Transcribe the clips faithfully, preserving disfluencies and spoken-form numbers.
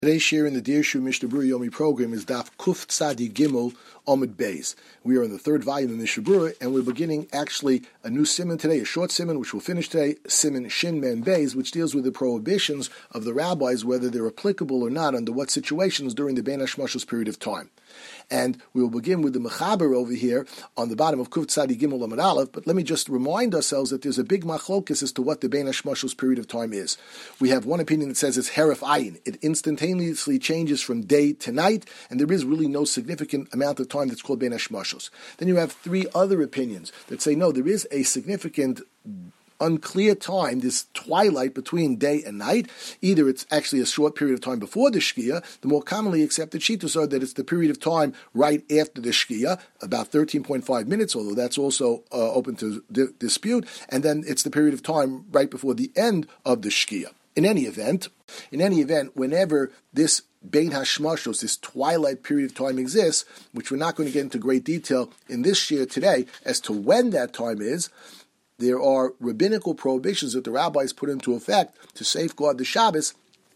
Today's share in the Dirshu Mishnah Berurah Yomi program is Daf Kuf Tzadi Gimel Omid Beis. We are in the third volume of Mishnah Berurah, and we're beginning actually a new siman today, a short siman, which we'll finish today, siman Shin Men Beis, which deals with the prohibitions of the rabbis, whether they're applicable or not, under what situations during the Bein HaShmashos period of time. And we will begin with the Mechaber over here on the bottom of Kuf Tzadi Gimel Omid Aleph, but let me just remind ourselves that there's a big machlokus as to what the Bein HaShmashos period of time is. We have one opinion that says it's Heref Ayin. It instantaneously changes from day to night, and there is really no significant amount of time that's called Bein HaShmashos. Then you have three other opinions that say, no, there is a significant unclear time, this twilight between day and night. Either it's actually a short period of time before the Shkia. The more commonly accepted shitas are that it's the period of time right after the Shkia, about thirteen point five minutes, although that's also uh, open to di- dispute. And then it's the period of time right before the end of the Shkia. In any event, in any event, whenever this Bein HaShmashos, this twilight period of time exists, which we're not going to get into great detail in this shir today as to when that time is, there are rabbinical prohibitions that the rabbis put into effect to safeguard the Shabbos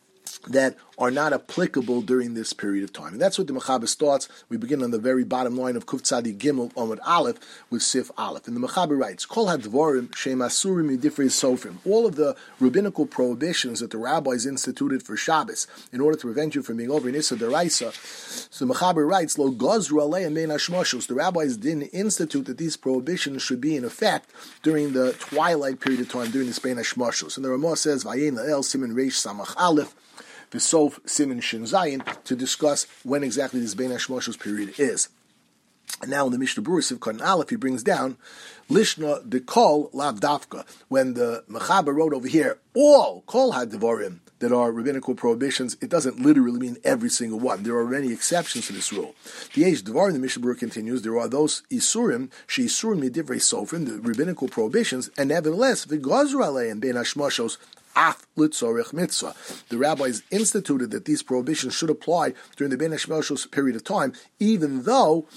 that are not applicable during this period of time. And that's what the Mechaber starts. We begin on the very bottom line of Kuf Tzadi Gimel Omid Aleph with Sif Aleph. And the Mechaber writes, Kol HaDvorim Shem Asurim Midifrei Sofrim. All of the rabbinical prohibitions that the rabbis instituted for Shabbos in order to prevent you from being over in Issa Deraisa. So the Mechaber writes, Lo Gozru Aleim Bein HaShmashos. The rabbis didn't institute that these prohibitions should be in effect during the twilight period of time, during this Bein HaShmashos. And the Ramah says, Vayin La'el Siman Reish Samach Aleph, the Sof Siman Shin Zayin, to discuss when exactly this Bein HaShmashos period is. And now in the Mishnah Berurah Sivkon Aleph, he brings down Lishna de Kol Lav Dafka. When the Mechaber wrote over here, all Kol HaDvorim that are rabbinical prohibitions, it doesn't literally mean every single one. There are many exceptions to this rule. The Eish Dvar, the Mishnah Berurah continues, there are those Isurim, She Isurim Midivrei Sofrim, the rabbinical prohibitions, and nevertheless, V'gazru Aleim Bein HaShmashos Af Litzorech Mitzvah. The rabbis instituted that these prohibitions should apply during the Bein HaShmashos period of time, even though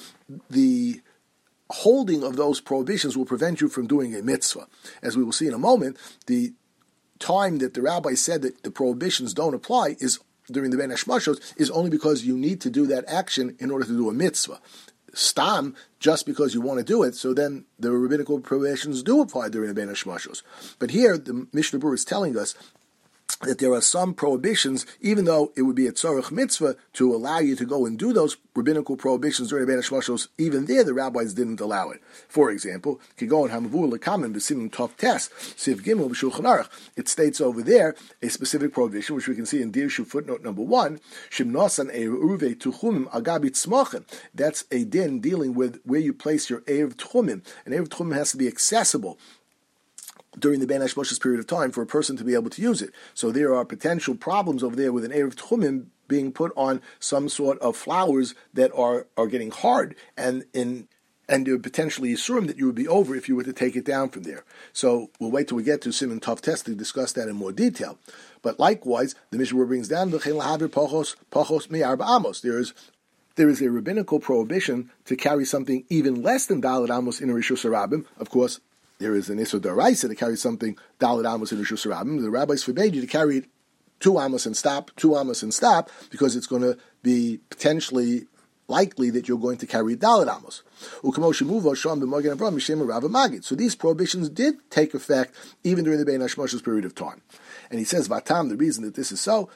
the holding of those prohibitions will prevent you from doing a mitzvah. As we will see in a moment, the time that the rabbi said that the prohibitions don't apply is during the Bein HaShmashos is only because you need to do that action in order to do a mitzvah. Stam, just because you want to do it, so then the rabbinical prohibitions do apply during the Bein HaShmashos. But here, the Mishnah Berurah is telling us that there are some prohibitions, even though it would be a tzorech mitzvah to allow you to go and do those rabbinical prohibitions during the Bein HaShmashos, even there the rabbis didn't allow it. For example, Kigon Hamavur Lekamen B'Simin Tov Tes Siv Gimel B'Shulchan Aruch. It states over there a specific prohibition, which we can see in Dirshu footnote number one. Shimnosan Eruve Tuchumim Agabit Smochem. That's a din dealing with where you place your Erev Tchumim. An Erev Tchumim has to be accessible during the Bein HaShmashos period of time for a person to be able to use it. So there are potential problems over there with an Erev Tchumim being put on some sort of flowers that are, are getting hard, and in and there potentially Yisurim that you would be over if you were to take it down from there. So we'll wait till we get to Siman Tov Tes to discuss that in more detail. But likewise, the Mishnah brings down V'chein lahavir pachos pachos me'arba amos. There is There is a rabbinical prohibition to carry something even less than Daled Amos in a Rishus Harabim. Of course, there is an Issur D'Oraisa to carry something Daled Amos in Rishus Harabim. The rabbis forbade you to carry it two Amos and stop, two Amos and stop, because it's going to be potentially likely that you're going to carry Daled Amos. So these prohibitions did take effect even during the Bein HaShmashos period of time. And he says, Vatam, the reason that this is so,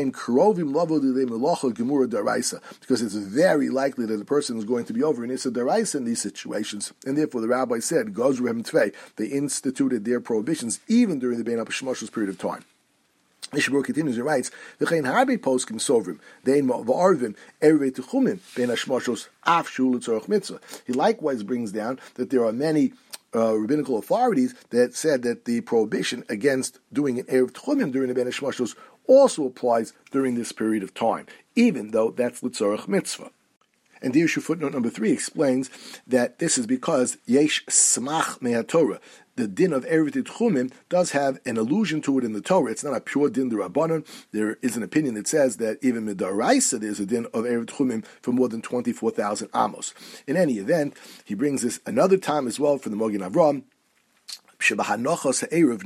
because it's very likely that the person is going to be over in Issa Deraisa in these situations. And therefore the rabbi said, they instituted their prohibitions even during the Bein HaShmashos period of time. Mishnah Berurah continues and writes, "V'chein harbe poskim sovrim dein va'arvim erevei techumim bein hashmashos af shul l'tzorech mitzvah." He likewise brings down that there are many uh, rabbinical authorities that said that the prohibition against doing an erev techumim during the bein hashmashos also applies during this period of time, even though that's l'tzorech mitzvah. And Dirshu footnote number three explains that this is because yesh smach me'atorah. The din of Erev Tchumim does have an allusion to it in the Torah. It's not a pure din d'Rabbanan. There is an opinion that says that even midaraisa there's a din of Erev Tchumim for more than twenty-four thousand amos. In any event, he brings this another time as well for the Mogen Avram. Because you're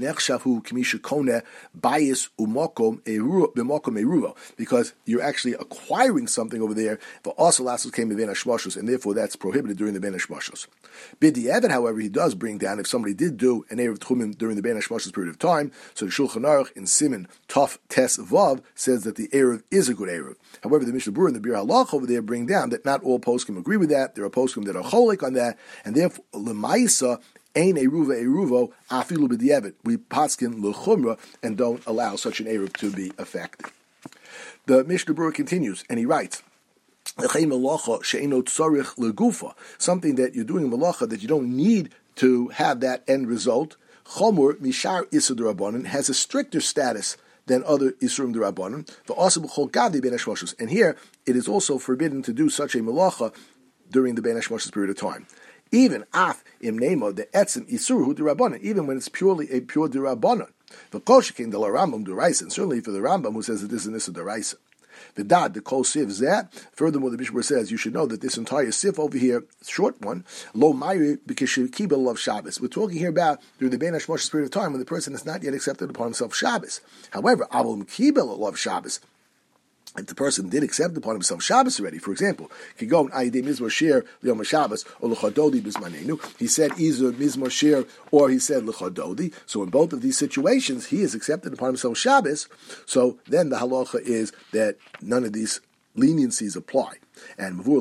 actually acquiring something over there, and therefore that's prohibited during the Ben Hashmashos. B'di'evet, however, he does bring down if somebody did do an Erev Tchumim during the Ben Hashmashos period of time. So the Shulchan Aruch in Siman Tov Tes Vav says that the Erev is a good Erev. However, the Mishnah Berurah and the Bir Halach over there bring down that not all poskim agree with that. There are poskim that are cholik on that, and therefore Lemaisa Ein Eruva Eruvo Afilu B'di'evet. We paskin l'chumra and don't allow such an Erev to be effective. The Mishnah Berurah continues, and he writes, something that you're doing in malacha that you don't need to have that end result, chomur mishar isur d'rabbanan, has a stricter status than other isurim d'rabbanan. And here it is also forbidden to do such a malacha during the Ben Hashmashos period of time. Even af im nemo the etzim isuruhu d'rabbanan, even when it's purely a pure d'rabbanan. The koshikin de la Rambam d'raisa, and certainly for the Rambam who says that this is an isur d'raisa. The dad, the kol siv zeh. Furthermore, the Mishnah says you should know that this entire sif over here, short one, lo mayri because kibel of Shabbos. We're talking here about during the Ben Hashmashos period of time when the person has not yet accepted upon himself Shabbos. However, avol kibel of Shabbos. If the person did accept upon himself Shabbos already, for example, he said either mizmor shir or he said l'chadodi. So in both of these situations, he has accepted upon himself Shabbos. So then the halacha is that none of these leniencies apply. And this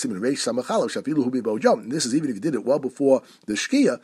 is even if you did it well before the shkia.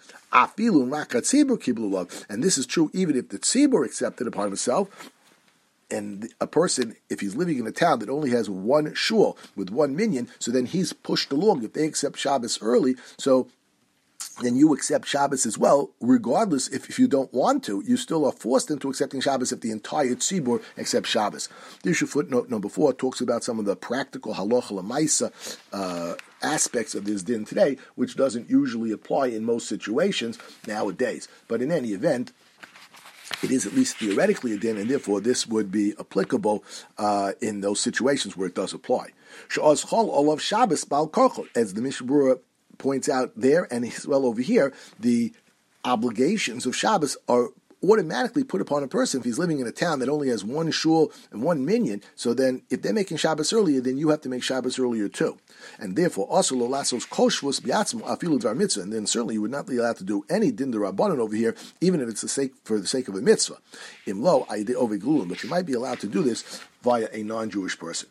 And this is true even if the tzibur accepted upon himself. And a person, if he's living in a town that only has one shul with one minyan, so then he's pushed along. If they accept Shabbos early, so then you accept Shabbos as well, regardless if, if you don't want to. You still are forced into accepting Shabbos if the entire tzibur accepts Shabbos. The issue footnote number four talks about some of the practical halacha l'maisa uh, aspects of this din today, which doesn't usually apply in most situations nowadays. But in any event, it is at least theoretically a din, and therefore this would be applicable uh, in those situations where it does apply. As the Mishnah Berurah points out there, and as well over here, the obligations of Shabbos are automatically put upon a person if he's living in a town that only has one shul and one minyan. So then, if they're making Shabbos earlier, then you have to make Shabbos earlier too. And therefore, also lo lasos koshvus biatzmo afilu dvar mitzvah. And then certainly you would not be allowed to do any din d'rabbanan over here, even if it's the sake for the sake of a mitzvah. Imlo ayde oveglulim, but you might be allowed to do this via a non-Jewish person.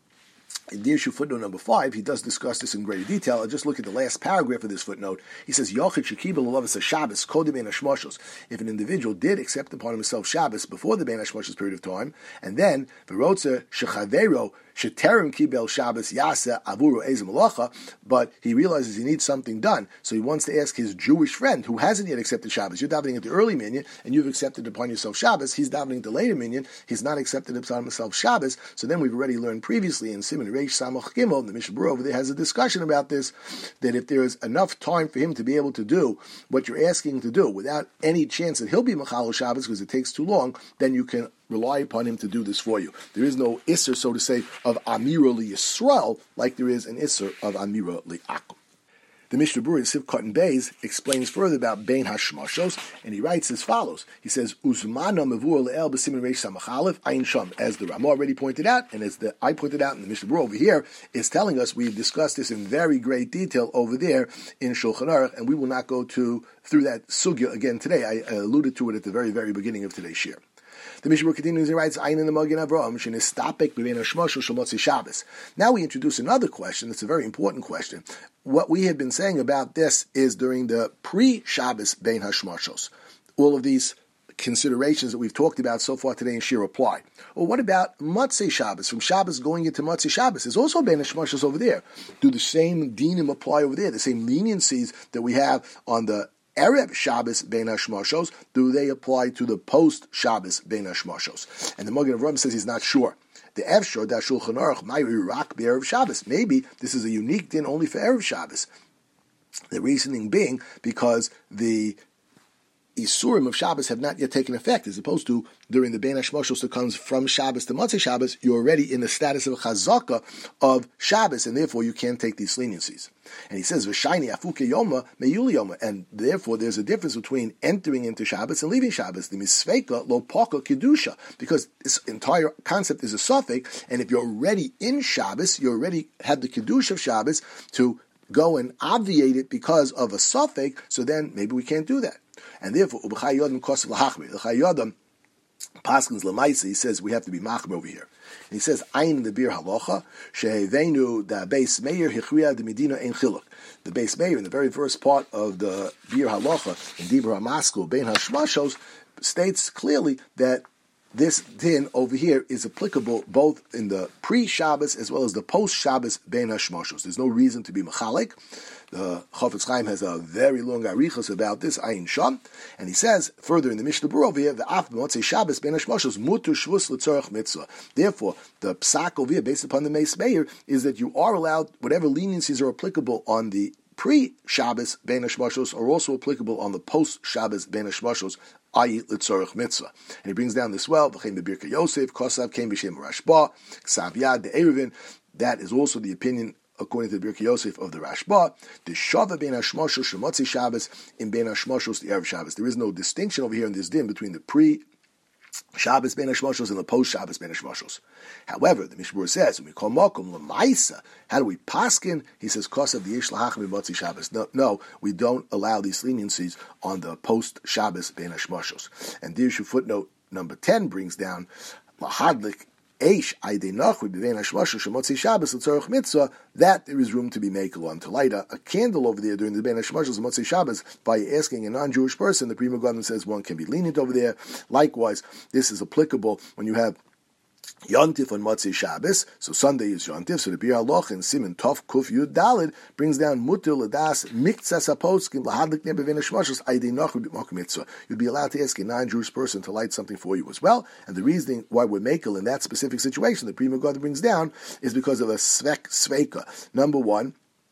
In the issue footnote number five, he does discuss this in greater detail. I'll just look at the last paragraph of this footnote. He says, Yochid shekibel alavas Shabbos kodem ben hashmashos. If an individual did accept upon himself Shabbos before the ben hashmashos period of time, and then v'rotza shechavero sheterim kibel Shabbos yasa avuru ezem malacha, but he realizes he needs something done, so he wants to ask his Jewish friend who hasn't yet accepted Shabbos. You're davening at the early minyan, and you've accepted upon yourself Shabbos. He's davening the later minyan. He's not accepted upon himself Shabbos. So then we've already learned previously in Siman Reish Samach Gimel, the Mishnah Berurah over there has a discussion about this, that if there is enough time for him to be able to do what you're asking him to do without any chance that he'll be Machal Shabbos because it takes too long, then you can rely upon him to do this for you. There is no Isser, so to say, of Amira li Yisrael like there is an Isser of Amira li Akum. The Mishnah Berurah, Sivkot and Beis, explains further about Bein Hashmashos, and he writes as follows. He says, Uzmana mevur le'el b'simin reish samach aleph ayin sham. As the Ramah already pointed out, and as the I pointed out, and the Mishnah Berurah over here is telling us, we've discussed this in very great detail over there in Shulchan Aruch, and we will not go to through that sugya again today. I alluded to it at the very, very beginning of today's shir. The Mishnah continues and writes, Ayin in the Magen Avraham, Shenistapek b'bein hashmashos shel Motzei Shabbos. Now we introduce another question. It's a very important question. What we had been saying about this is during the pre-Shabbos bein hashmashos. All of these considerations that we've talked about so far today in Shir apply. Well, what about Motzei Shabbos? From Shabbos going into Motzei Shabbos, there's also bein hashmashos over there. Do the same dinim apply over there? The same leniencies that we have on the Erev Shabbos bein hashmashos, do they apply to the post Shabbos bein hashmashos? And the Magen Avraham says he's not sure. The Efshor da Shulchan Aruch mayri rak be'erev Shabbos. Maybe this is a unique din only for Erev Shabbos. The reasoning being because the Isurim of Shabbos have not yet taken effect, as opposed to during the Bein Hashmoshos that comes from Shabbos to Motzei Shabbos, you're already in the status of a chazaka of Shabbos, and therefore you can't take these leniencies. And he says, V'shayni afuke yoma meyuli yoma, and therefore there's a difference between entering into Shabbos and leaving Shabbos. The misveika lo poka kedusha, because this entire concept is a suffix, and if you're already in Shabbos, you already have the kedusha of Shabbos to go and obviate it because of a suffix, so then maybe we can't do that. And therefore, Ubechai Yodam Kosev Lahachmir. The Chai Yodam, Paskins Lamaisa, he says we have to be machmir over here. And he says, Ayin the Bir Halacha, Shehevenu da Beis Meir Hichriya de Medina Ein Chiluk. The Beis Meir, in the very first part of the Bir Halacha, in Dibra HaMaskul, Bein Hashmashos, states clearly that this din over here is applicable both in the pre-Shabbos as well as the post-Shabbos Bein Hashmoshos. There's no reason to be mechalik. The Chofetz Chaim has a very long arichos about this, Ayin Sham, and he says further in the Mishnah Berurah over here, the Af B'motzei Shabbos Bein Hashmoshos Mutur Shvus L'Tzorach Mitzvah. Therefore, the psak over here, based upon the Meis Meir, is that you are allowed whatever leniencies are applicable on the pre-Shabbos Bein Hashmoshos are also applicable on the post-Shabbos Bein Hashmoshos, that is L'tzorach mitzvah. And he brings down this well, V'chein b'Birkei Yosef, Kosav came b'Shem Rashba, Ksav Yad de'erevin. That is also the opinion, according to the Birkei Yosef, of the Rashba. The Shava Bein Hashmoshos Shemotzi Shabbos in Bein Hashmoshos the Erev Shabbos. There is no distinction over here in this din between the pre Shabbos Bein Hashmoshos and the post Shabbos Bein Hashmoshos. However, the Mishnah Berurah says, when we call Mokum L'maisa, how do we paskin? He says, Kosav V'yesh Lahachmir B'motzi Shabbos. No, no, we don't allow these leniencies on the post Shabbos Bein Hashmoshos. And Dirshu footnote number ten brings down Lahadlik Eish Aydeinach with Bein Hashmoshos Shemotzi Shabbos L'tzorach mitzvah, that there is room to be makel on. To light a, a candle over there during the Bein Hashmoshos Shemotzi Shabbos by asking a non-Jewish person, the Pri Megadim says one can be lenient over there. Likewise, this is applicable when you have Yontif on Motzei Shabbos, so Sunday is Yontif. So the Bir Halacha in Siman Tov Kuf Yud Dalid brings down Mutter Ladas Miktsas Haposkim Lahadlik Ne Bein Hashmoshos Aydeinach B'Mokum Mitzvah. You'd be allowed to ask a non-Jewish person to light something for you as well. And the reasoning why we're makel in that specific situation, the Pri Megadim brings down, is because of a svek sveika. Number one,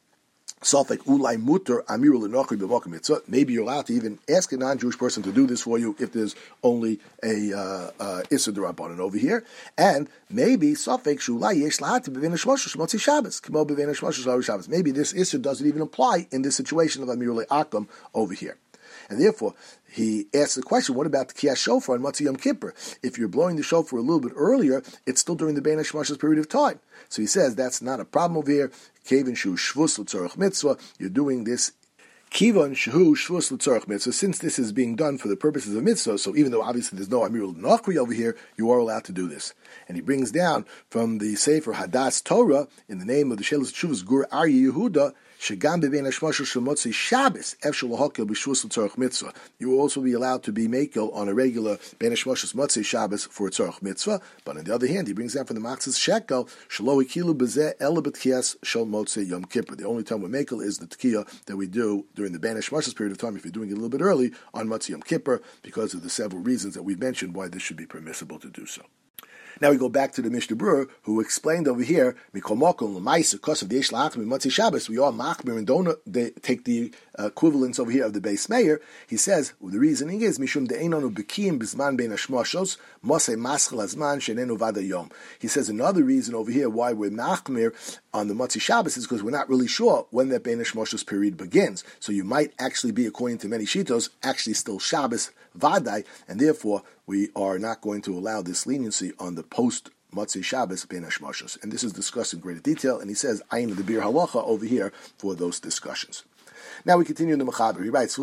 Sofek ulai muter amiru l'nochri b'mokum mitzvah. Maybe you're allowed to even ask a non-Jewish person to do this for you if there's only a uh, uh, issur d'rabbanan over here, and maybe Sofek shulai yesh lahati b'vein hashmoshos shemotzi Shabbos k'mo b'vein hashmoshos l'ari Shabbos. Maybe this issur doesn't even apply in this situation of amiru le'akum over here. And therefore, he asks the question, what about the Kiyas Shofar on Motzei Yom Kippur? If you're blowing the shofar a little bit earlier, it's still during the Bein Hashmoshos period of time. So he says that's not a problem over here. Kevin Shu Shvus L'Tzorach Mitzvah, you're doing this Kivan Shehu Shvus L'Tzorach Mitzvah. Since this is being done for the purposes of mitzvah, so even though obviously there's no Amirul Nachri over here, you are allowed to do this. And he brings down from the Sefer Hadas Torah, in the name of the Shelos Tshuvas Gur Aryeh Yehuda, Shegam bebein hashmoshos shemotzi Shabbos efshel lahakel b'shvus l'tzorach mitzvah. You will also be allowed to be makel on a regular bein hashmoshos motzei Shabbos for a tzorach mitzvah. But on the other hand, he brings down from the Machzis Shekel shelo ikilu b'zeh ela b'tkiyas shel motzei Yom Kippur. The only time we makel is the tkiyah that we do during the bein hashmoshos period of time. If you're doing it a little bit early on motzei Yom Kippur, because of the several reasons that we've mentioned why this should be permissible to do so. Now we go back to the Mishnah Berurah, who explained over here, Mikol Mokom L'maisa, because of the Yesh La'achmir Motzei Shabbos, we are machmir and don't they take the uh, equivalence over here of the Beis Meir. He says, well, the reasoning is, Mishum de'einonu b'kiyim b'zman bein hashmoshos, mosei maschel hazman shenenu vada yom. He says another reason over here why we're machmir on the Motzei Shabbos is because we're not really sure when that bein hashmoshos period begins. So you might actually be, according to many shitos, actually still Shabbos Vadai, and therefore we are not going to allow this leniency on the post Motzei Shabbos Bein Hashmoshos. And this is discussed in greater detail, and he says, Ayin the Bir Halacha over here for those discussions. Now we continue in the Mechaber. He writes,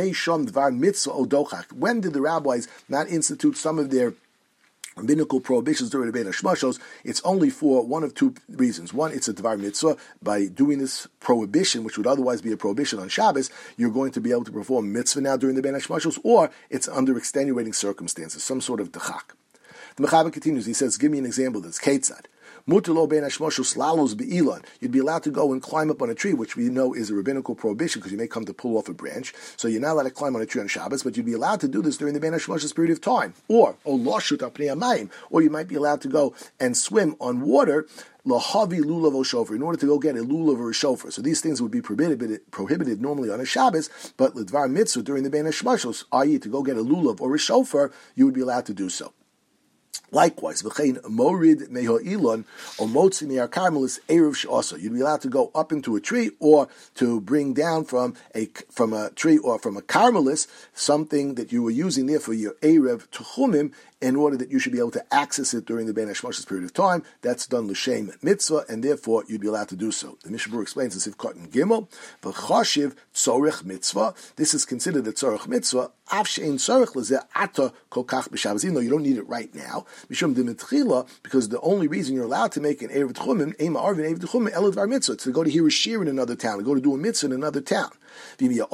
when did the rabbis not institute some of their rabbinical prohibitions during the Bein Hashmoshos? It's only for one of two reasons. One, it's a Dvar Mitzvah. By doing this prohibition, which would otherwise be a prohibition on Shabbos, you're going to be able to perform mitzvah now during the Bein Hashmoshos, or it's under extenuating circumstances, some sort of dechak. The Mechaber continues, he says, give me an example that's Ketzad. Mutalo ben hashmashos lalos be'ilan. You'd be allowed to go and climb up on a tree, which we know is a rabbinical prohibition because you may come to pull off a branch. So you're not allowed to climb on a tree on Shabbos, but you'd be allowed to do this during the ben hashmashos period of time. Or, or loshut apnei hamayim. Or you might be allowed to go and swim on water. Lahavi lulav o shofar, in order to go get a lulav or a shofar. So these things would be prohibited prohibited normally on a Shabbos, but l'dvar mitzvah during the ben hashmashos, that is to go get a lulav or a shofar, you would be allowed to do so. Likewise, v'chein morid meho ilon or motzi me'ar karmelis eruv she'asa. You'd be allowed to go up into a tree or to bring down from a from a tree or from a karmelis something that you were using there for your erev techumim, in order that you should be able to access it during the ben hashmashos period of time. That's done l'shem mitzvah, and therefore you'd be allowed to do so. The Mishnah Berurah explains this if cotton gimel v'chashiv tzorich mitzvah. This is considered a tzorich mitzvah. Av she'ein tzorich lezeh ata kol kach b'Shabbos. Even though you don't need it right now, mishum demitchila, because the only reason you're allowed to make an erev techumim, ema arvin erev techumim elad mitzvah, to go to hear a shir in another town, to go to do a mitzvah in another town. And if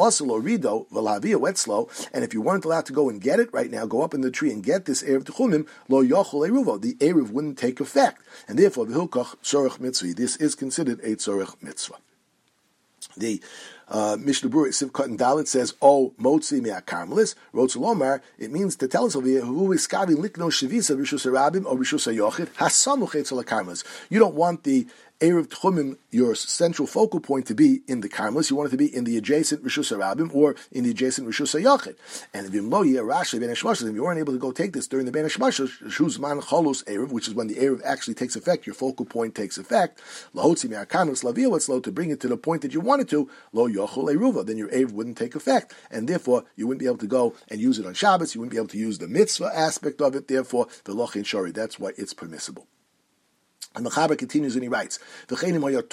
you weren't allowed to go and get it right now, go up in the tree and get this erev techumim, lo yochel eruvo, the erev wouldn't take effect, and therefore v'hilkach tzorich mitzvah. This is considered a tzorich mitzvah. The uh, Mishnah Berurah Sivkot and Dalit says, "Oh, motzi me'ar karmelis." Rotzolomar. It means to tell us over here who is kavi likno shivisa rishus harabim or rishus hayochid hasamuch etzel karmelis. You don't want the erev techumim, your central focal point, to be in the karmelis. You want it to be in the adjacent rishus harabim or in the adjacent rishus hayochid. And if you weren't able to go take this during the ben hashmashos, shuzman cholus erev, which is when the erev actually takes effect, your focal point takes effect. Lahotzi me'ar karmelis lavia what's to bring it to the point that you wanted to. Lo yochel eruva, then your erev wouldn't take effect, and therefore you wouldn't be able to go and use it on Shabbos. You wouldn't be able to use the mitzvah aspect of it. Therefore, the lochin shori. That's why it's permissible. And the Chaber continues and he writes, if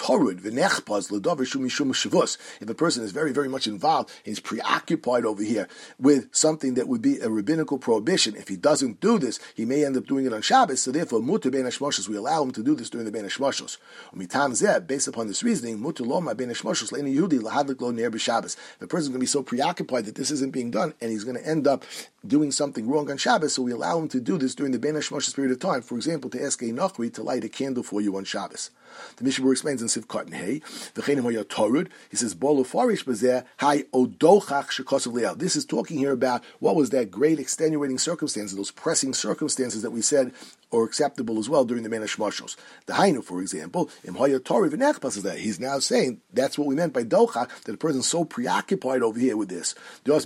a person is very, very much involved, he's preoccupied over here with something that would be a rabbinical prohibition, if he doesn't do this, he may end up doing it on Shabbos, so therefore, muter ben hashmashos, we allow him to do this during the ben hashmashos. Based upon this reasoning, muter lo ma ben hashmashos le'eni yehudi lahadlik lo ner b'Shabbos. The person is going to be so preoccupied that this isn't being done, and he's going to end up doing something wrong on Shabbos, so we allow him to do this during the ben hashmashos period of time. For example, to ask a nachri to light a candle for you on Shabbos. The Mishnah Berurah explains in Sivkot and Hey, v'chein hoya torud. He says, "Bolo farish b'zeh hay odochach shekosav le'el." This is talking here about what was that great extenuating circumstances, those pressing circumstances that we said are acceptable as well during the ben hashmashos. The Hainu, for example, im hoya torud v'nechpas is that he's now saying that's what we meant by dochach, that a person's so preoccupied over here with this. This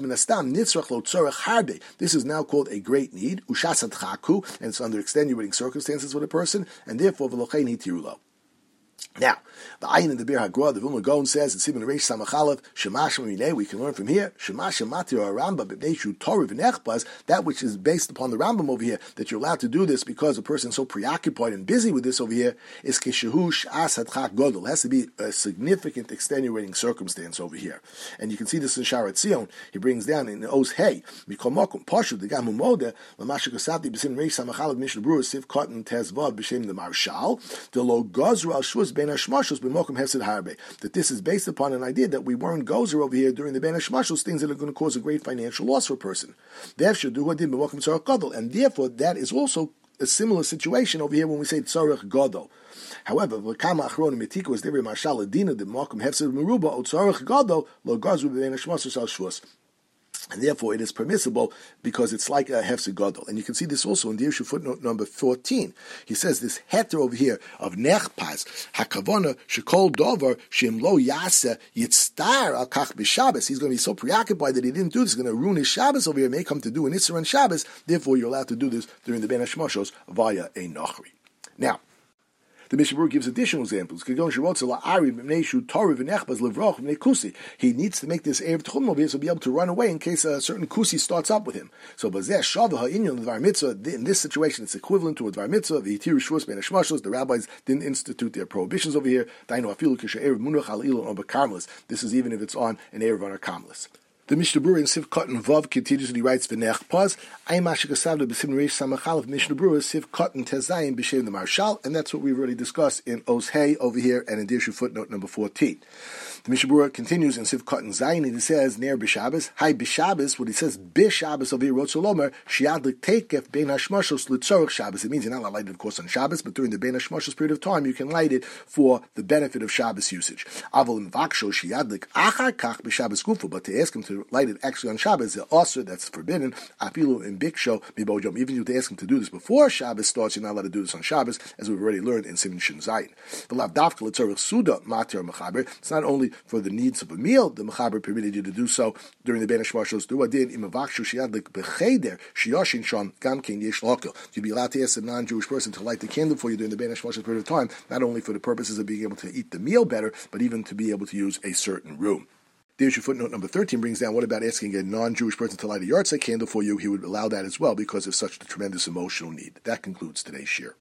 is now called a great need, ushasat chaku, and it's under extenuating circumstances with a person, and therefore v'lochein hitirulo. Now, the Ayin in the Bir HaGra, the Vilna Gaon says, in Sibin Reish Samachalev, Shemash Minei, we can learn from here, Shemash Matir Rambam, B'Bneishu Torah V'Nechbaz, that which is based upon the Rambam over here, that you're allowed to do this because a person is so preoccupied and busy with this over here, is Kishehush As Hadchak Godel. It has to be a significant extenuating circumstance over here. And you can see this in Sharat Zion. He brings down in Oz Hey, Mikol Mokum, Pashu, the Gamu Mode, Lamasha Kosati, B'Sim Reish Samachalev, Mishnah Berurah, Siv Cotton, Tezvav, B'Shem the Marshal, the Lo Gozru Al Shvus Ben Hashmashos b'mokum hefsed harbe. That this is based upon an idea that we weren't gozer over here during the ben hashmashos, things that are going to cause a great financial loss for a person. And therefore, that is also a similar situation over here when we say tzarech gadol. However, v'kama achron mitiko is devri marshal adina the mokum hefsed meruba o tzarech gadol lo gazru ben hashmashos al shvus. And therefore, it is permissible because it's like a hefsed gadol. And you can see this also in the issue footnote number fourteen. He says this heter over here of nechpaz hakavona shekol dover shem lo yasa yitztar al kach b'Shabbos. He's going to be so preoccupied that he didn't do this. He's going to ruin his Shabbos over here. May come to do an Isser on Shabbos. Therefore, you're allowed to do this during the ben hashmashos via a nachri. Now, the Mishnah Berurah gives additional examples. He needs to make this erev techumim over here to be able to run away in case a certain kusi starts up with him. So in this situation, it's equivalent to a dvar mitzvah. The rabbis didn't institute their prohibitions over here. This is even if it's on an erev on a karmelis. The Mishnah Berurah in Siv Cotton Vav continues and he writes V'nech Paz Ayin Mashikasavda B'Sim Reish Samachal of Mishnah Berurah Siv Cotton Tezayin B'Shem the Marshal, and that's what we've already discussed in Os Hey over here and in Dirshu footnote number fourteen. The Mishnah Berurah continues in Siv Cotton Zayin and he says Ner B'Shabbos Hi B'Shabbos. What he says B'Shabbos over here wrote Solomer Shiadlik Tekef Bein Hashmashos L'Tzorach Shabbos. It means you're not allowed to light it, of course, on Shabbos, but during the Bein Hashmashos period of time you can light it for the benefit of Shabbos usage. Avol in Vaksho Shiadlik Achar Kach B'Shabbos Gufa, but to ask him to light it actually on Shabbos, the also that's forbidden. Afilu in Biksho Mibojom. Even if you ask him to do this before Shabbos starts, you're not allowed to do this on Shabbos, as we've already learned in Siman Shin Zayin. The Lav Dafka L'Tzorach Suda Matir Mechaber. It's not only for the needs of a meal. The Mechaber permitted you to do so during the Bein Hashmashos. Do adin imavakshu shiadlik b'cheder shiyoshin shon gam king yesh l'okil. You'd be allowed to ask a non-Jewish person to light the candle for you during the Bein Hashmashos period of time, not only for the purposes of being able to eat the meal better, but even to be able to use a certain room. The issue footnote number thirteen brings down, what about asking a non-Jewish person to light a yahrzeit candle for you? He would allow that as well because of such a tremendous emotional need. That concludes today's shir.